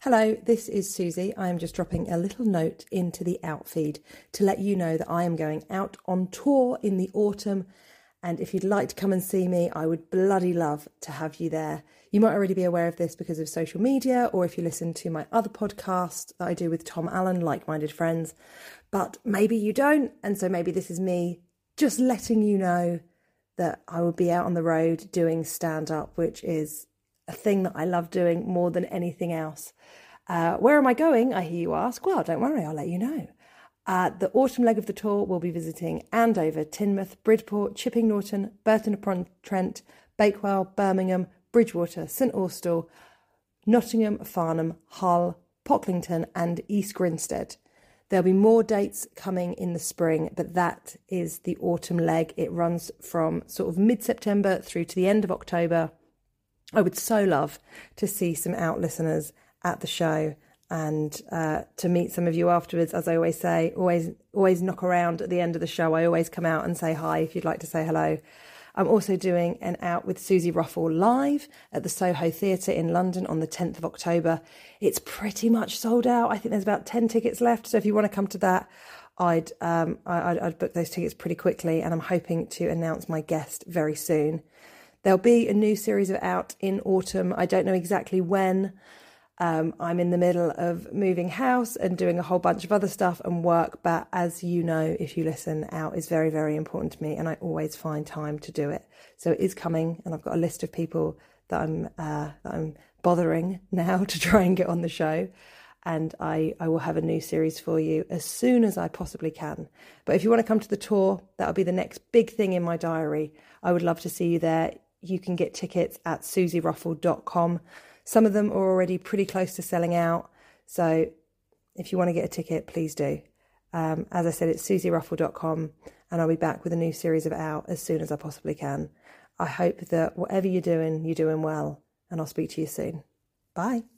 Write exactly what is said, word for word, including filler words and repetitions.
Hello, this is Susie. I am just dropping a little note into the outfeed to let you know that I am going out on tour in the autumn. And if you'd like to come and see me, I would bloody love to have you there. You might already be aware of this because of social media, or if you listen to my other podcast that I do with Tom Allen, Like-Minded Friends, but maybe you don't. And so maybe this is me just letting you know that I will be out on the road doing stand-up, which is a thing that I love doing more than anything else. Uh, where am I going, I hear you ask? Well, don't worry, I'll let you know. Uh, the autumn leg of the tour will be visiting Andover, Teignmouth, Bridport, Chipping Norton, Burton-upon-Trent, Bakewell, Birmingham, Bridgwater, St Austell, Nottingham, Farnham, Hull, Pocklington and East Grinstead. There'll be more dates coming in the spring, but that is the autumn leg. It runs from sort of mid-September through to the end of October. I would so love to see some out listeners at the show and uh, to meet some of you afterwards. As I always say, always always knock around at the end of the show. I always come out and say hi if you'd like to say hello. I'm also doing an Out with Susie Ruffell live at the Soho Theatre in London on the tenth of October. It's pretty much sold out. I think there's about ten tickets left. So if you want to come to that, I'd, um, I'd, I'd book those tickets pretty quickly. And I'm hoping to announce my guest very soon. There'll be a new series of Out in autumn. I don't know exactly when. Um, I'm in the middle of moving house and doing a whole bunch of other stuff and work. But as you know, if you listen, Out is very, very important to me. And I always find time to do it. So it is coming. And I've got a list of people that I'm, uh, that I'm bothering now to try and get on the show. And I, I will have a new series for you as soon as I possibly can. But if you want to come to the tour, that'll be the next big thing in my diary. I would love to see you there. You can get tickets at susie ruffell dot com. Some of them are already pretty close to selling out. So if you want to get a ticket, please do. Um, as I said, it's susie ruffell dot com, and I'll be back with a new series of Out as soon as I possibly can. I hope that whatever you're doing, you're doing well, and I'll speak to you soon. Bye.